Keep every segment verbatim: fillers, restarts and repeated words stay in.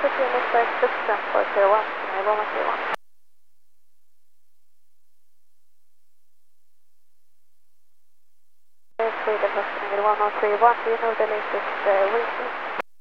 unit for Express four zero one, one one three one. Sweden Hospital one one three one, do you know the latest uh, wind speed?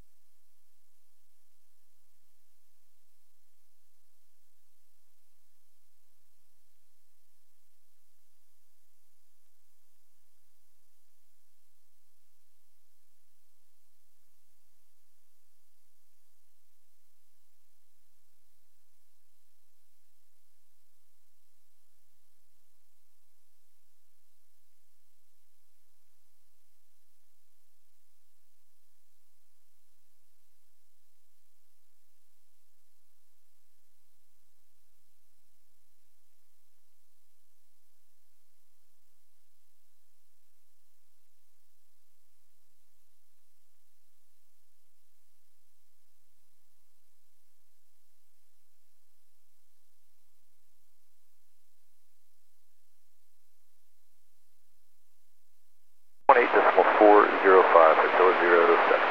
one eight decimal four zero five, Hotel zero seven.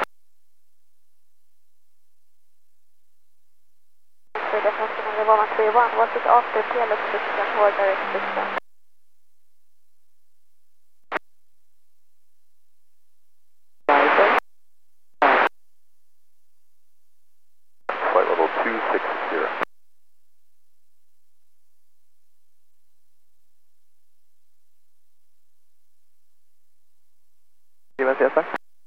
Sweden Hospital one one three one, was it after Telus system or direct system? Flight level two six zero. Cessar.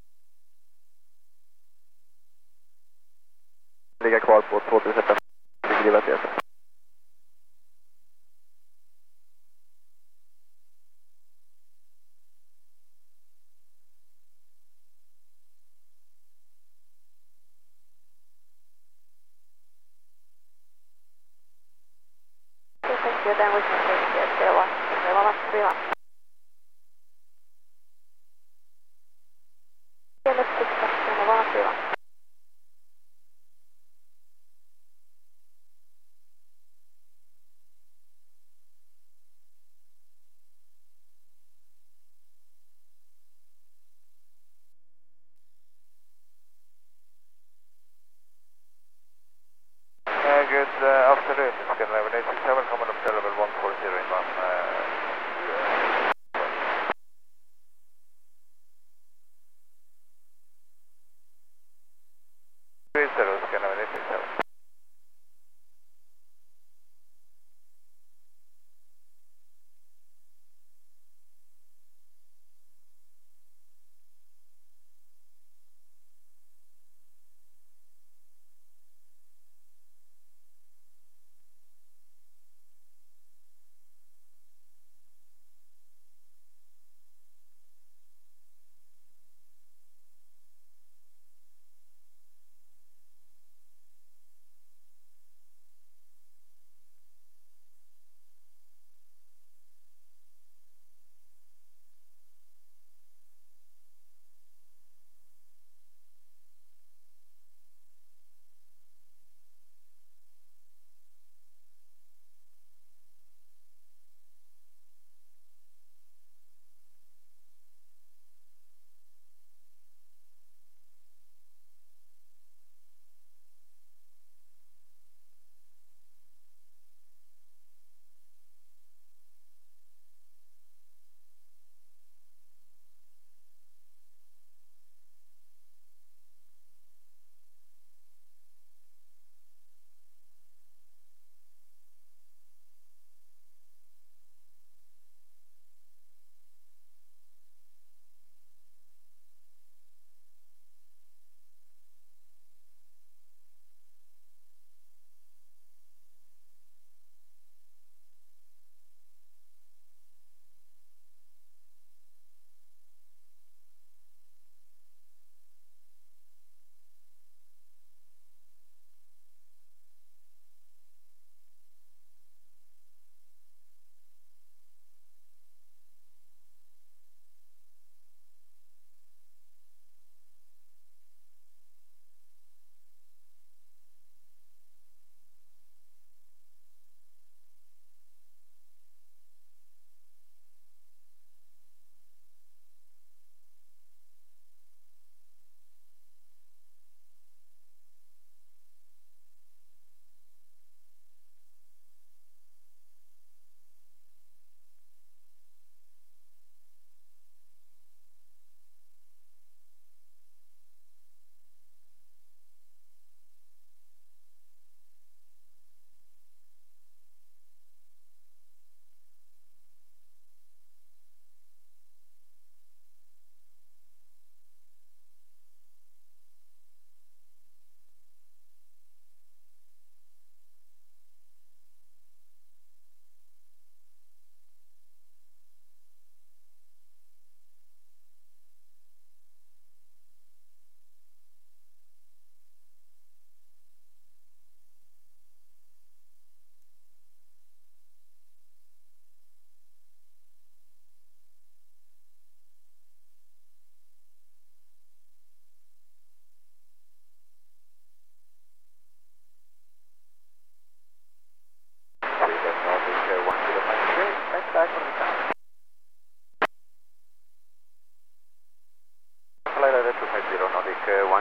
Ligga kvar på två tusen fem. Skriva Cessar. Okay, thank you, then we can take zero one, one one three one. Telus system one one three one. Uh, good uh, afternoon, Scandinavian eight six seven, coming up to level one four zero inbound. Uh,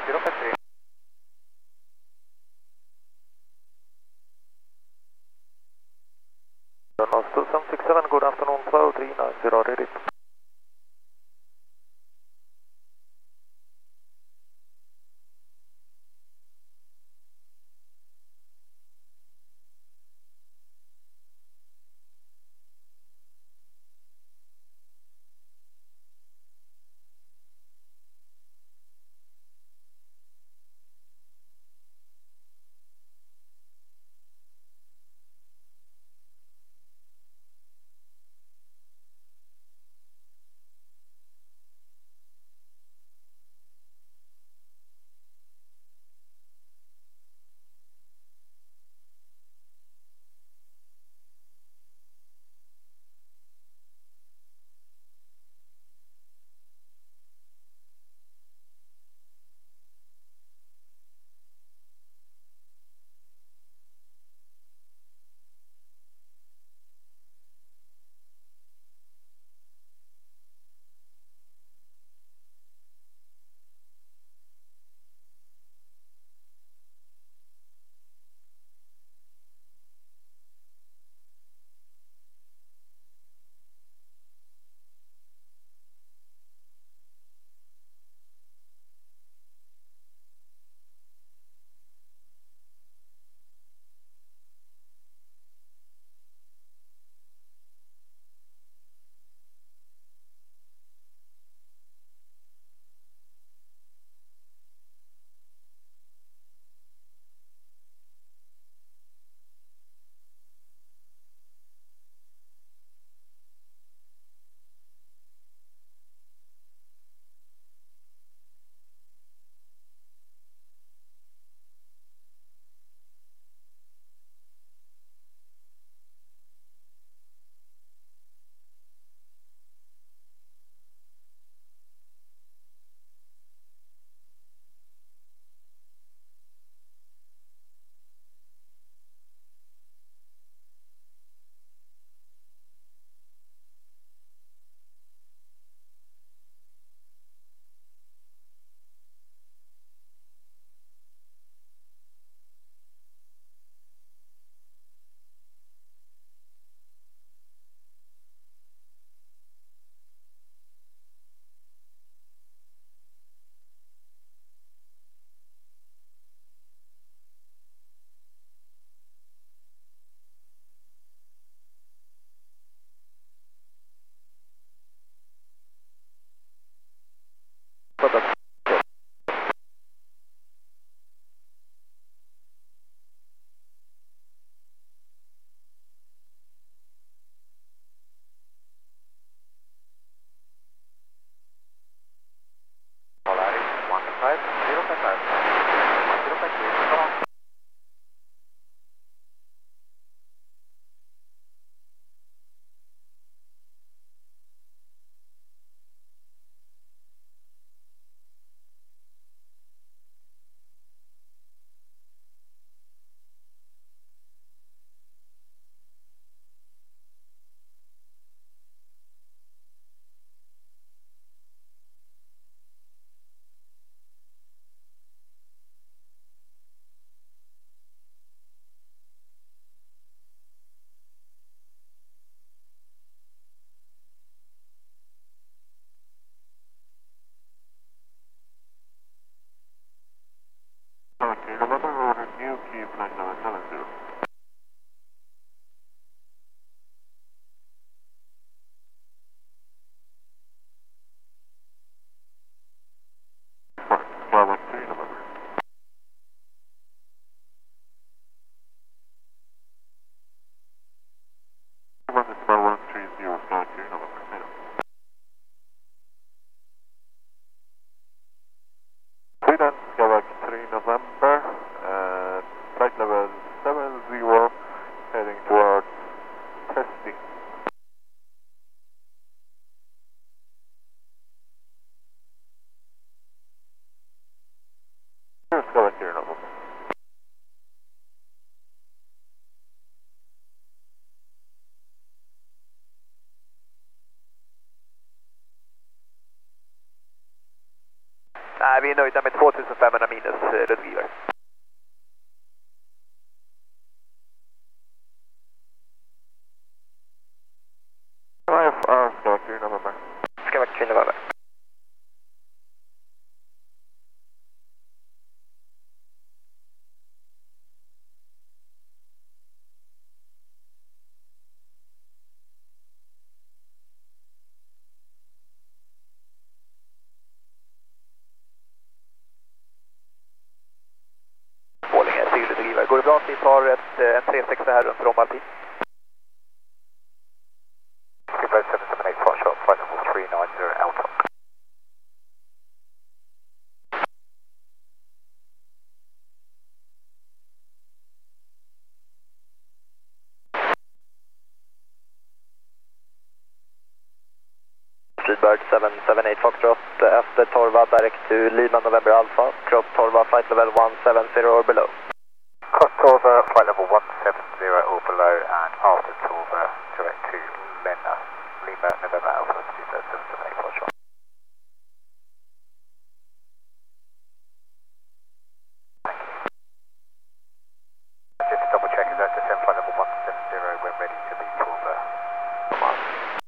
zero five three. Lost two seven six seven, good afternoon, flow three nine zero, ready. Polaris one five zero five five. zero five three, come on. Okay, November order, new cube nine nine seven zero. four one three November. four one three zero five three November. Sweden, Quebec three November, and flight level seven zero, heading towards testing. Here's Quebec here November. Nej, vi är nöjda med tvåtusen femhundra går det bra att vi tar ett, en tre sex här runt Bromma Alpin? Skipper seven seven eight, far shot, flight level three nine zero Alpha. Freebird seven seven eight Foxtrot efter Torva direct to Lima November Alpha, cross Torva flight level one seven zero or below. Cross Torva, flight level one seven zero or below, and after Torva, direct to Lima, Lima November Alpha, seven seven eight, far shot. Just to double check, is that the same flight level one seven zero, we're ready to leave Torva. Come on.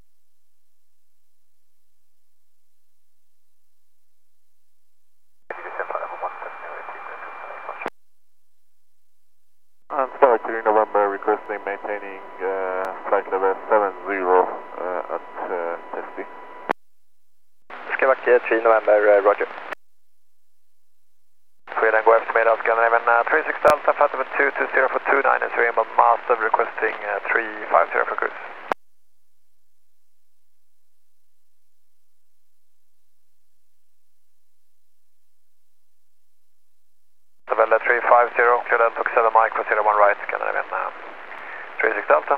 And Star three November requesting maintaining uh, flight level seven zero uh, at uh, Testy. Skavak three November, uh, Roger. Sweden, go eftermiddag, Scandinavian uh, three six Delta, flight level two two zero for two nine is Rainbow Master requesting uh, three five zero for cruise. Level three five zero, clear Delta seven Mike for zero one right, Scandinavian uh, three six Delta.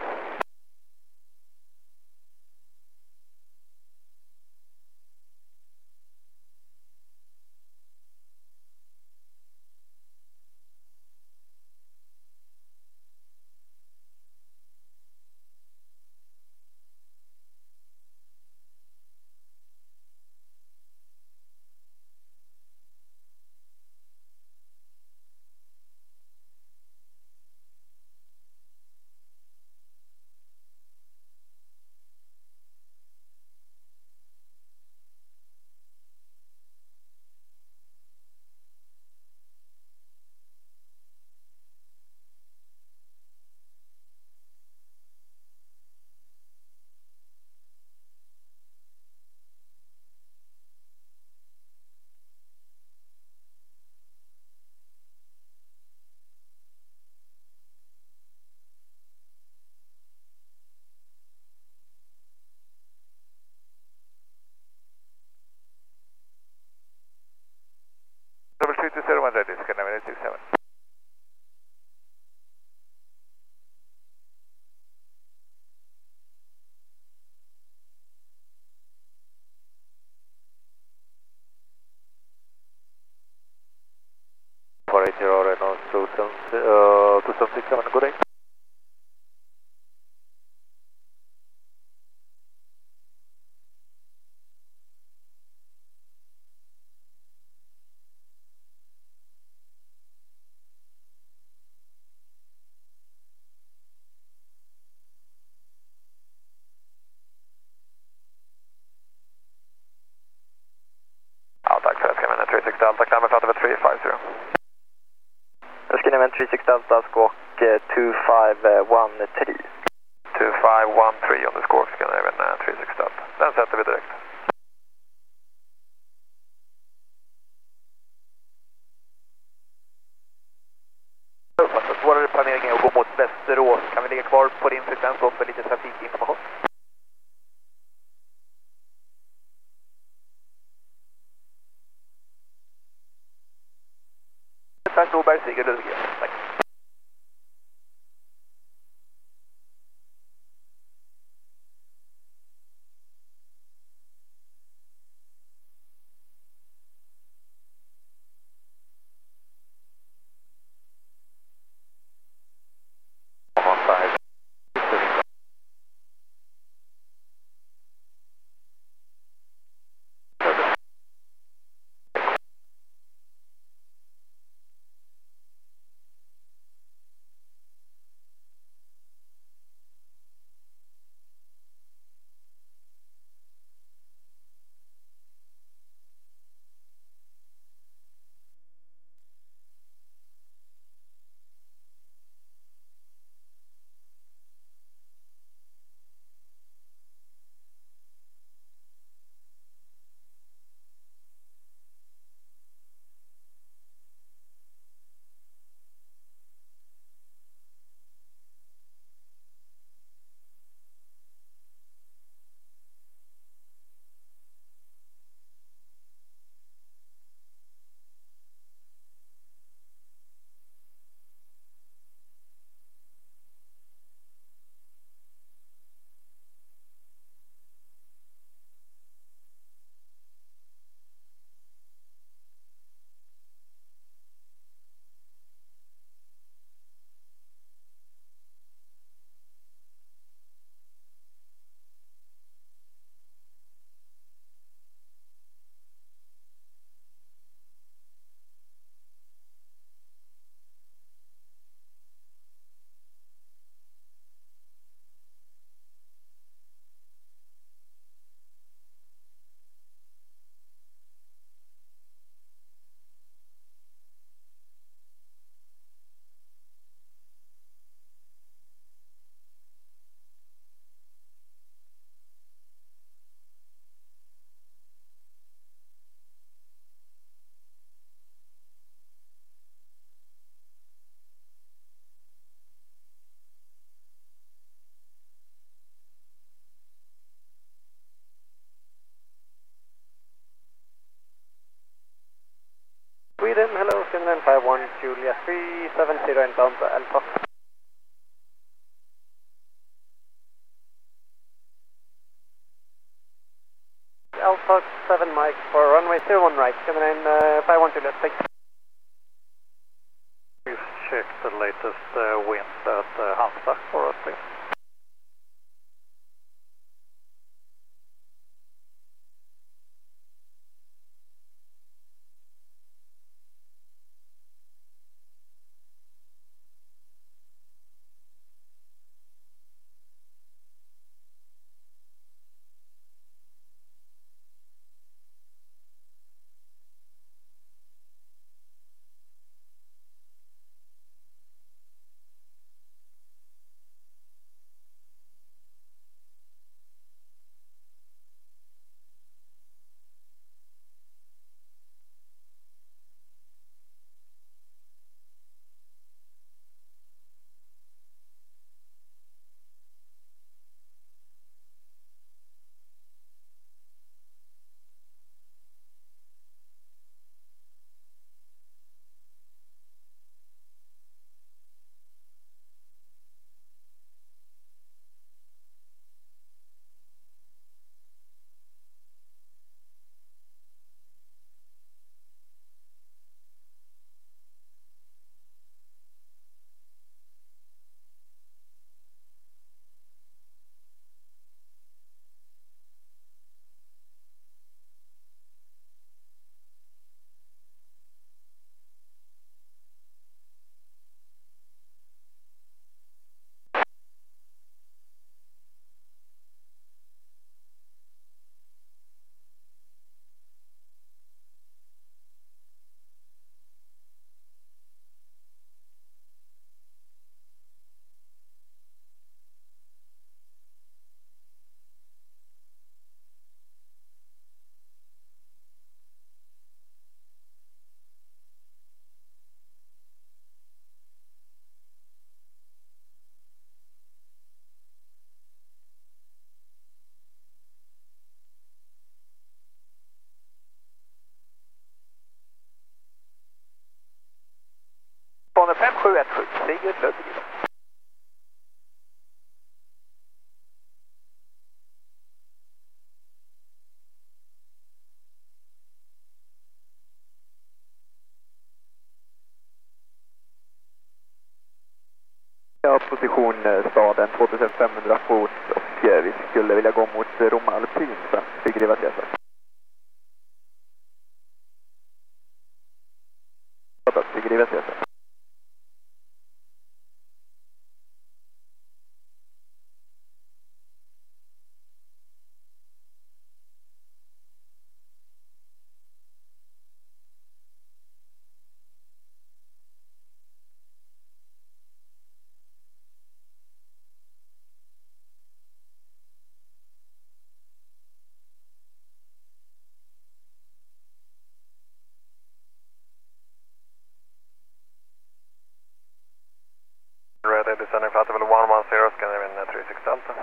Level three two zero one ready, Scandinavian two seven. four eight zero Renault two seven six seven, good day. Ja, tack för det, Scandinavian three six Delta, climb flight level three five zero. Scandinavian three six Delta, squawk uh, two five one three. two five one three on the squawk, Scandinavian uh, three six Delta. Den sätter vi direkt. Svårare planering är att gå mot Västerås. Kan vi ligga kvar på din frekvens och för lite trafikinformation? Per Storberg, Sigurd Ludvig. Tack. nine five one Julia three seven zero inbound Alpha. Alpha seven Mike for runway zero one right, coming in uh, five one Juliet, thanks. Please check the latest uh, wind at uh, Halmstad for us, please. Bana fem sju ett sju, Sigurd Ludvig. Ja, position staden tvåtusenfemhundra fot och vi skulle vilja gå mot Roma Alpin sen, Sigriva Cesar. Sigriva Cesar. Ready, descending flight level one one zero, scanner in three six Delta.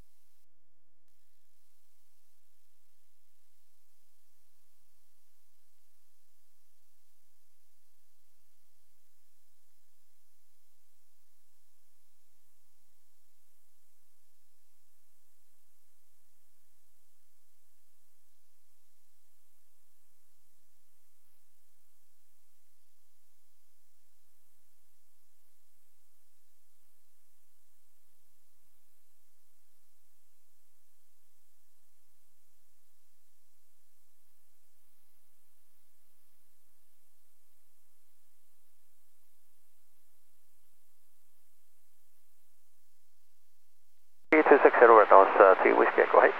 two six zero right now is uh, three Whiskey Echo, hey.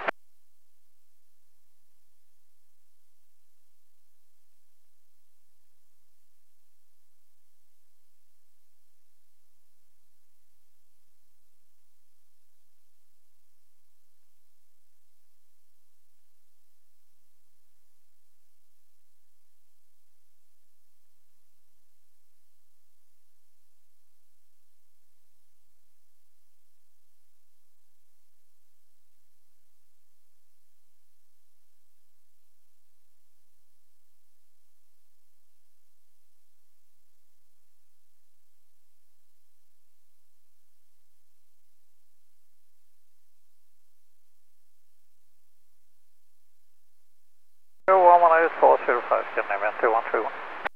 Spirit four zero five, Scandinavian two one three one.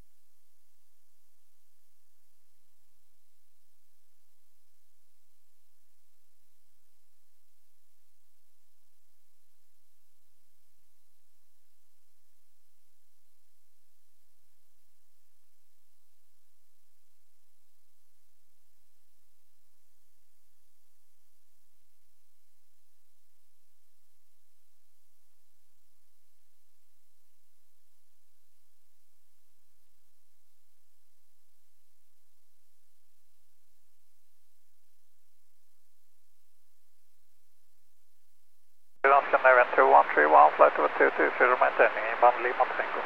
Scandinavian two one three one, flight over two two zero, maintaining inbound Lima Tango.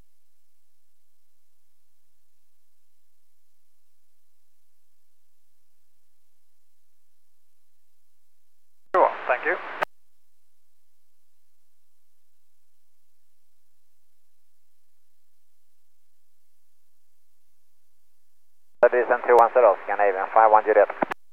Sure, thank you. That is two one zero, Scandinavian five one Juliet.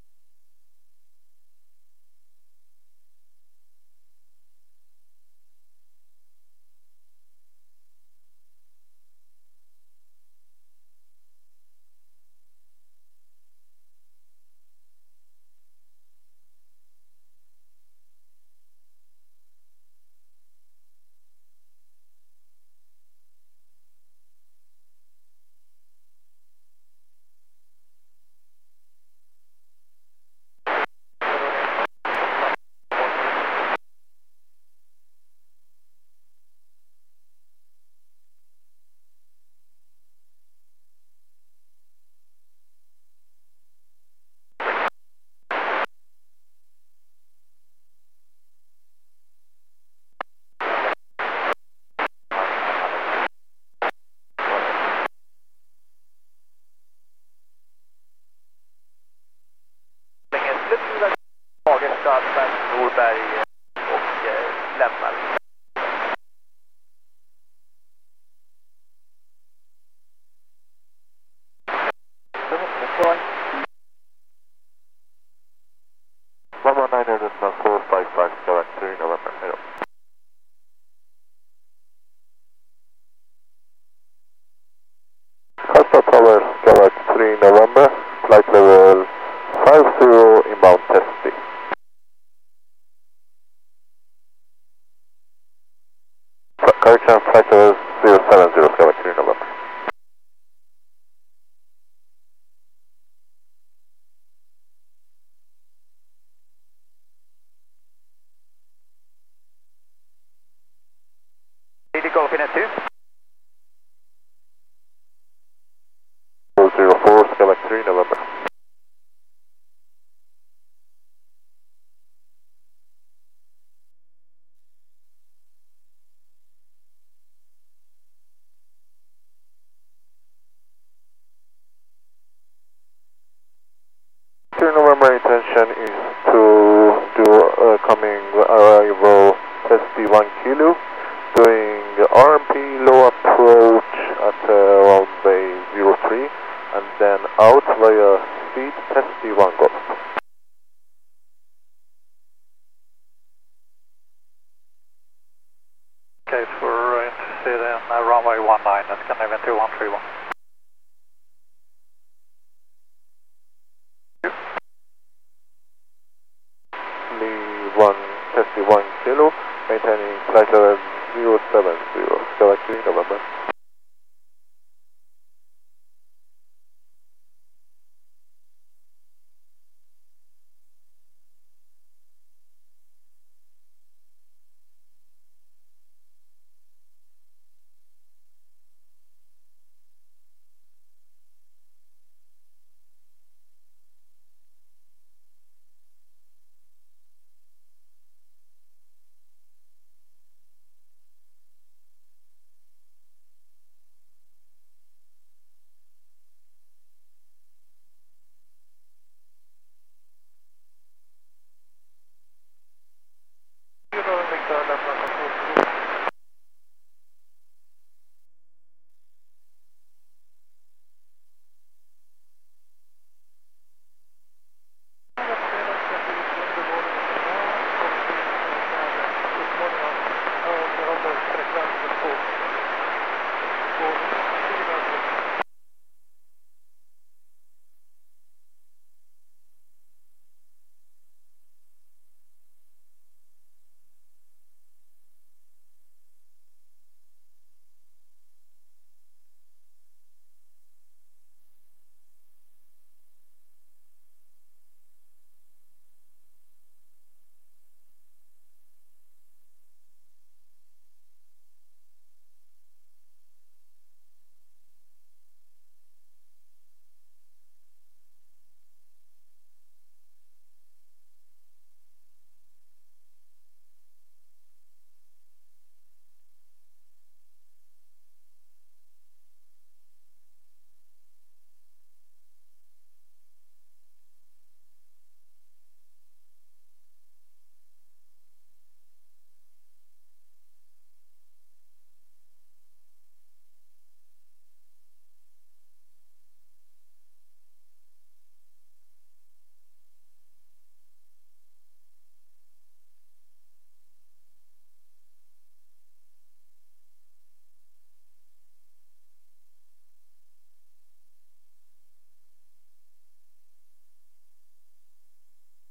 Fagersta, Norberg och eh, lämnar. one one nine hundred four five five, correct, three November, hello. Costa Tower, correct, three November, flight level five zero, inbound testing. Correction, flight level zero seven zero, correct, three November. Golf in two. four zero four, select three November. three November intention is to do uh, coming arrival S D one kilo, doing R M P low approach at uh, around bay zero three, and then out via speed S D one Golf. Okay, so we're interested in uh, runway one nine, that's Scandinavian two one three one. Lee one, S D one kilo, maintaining flight level zero seven zero, select three November.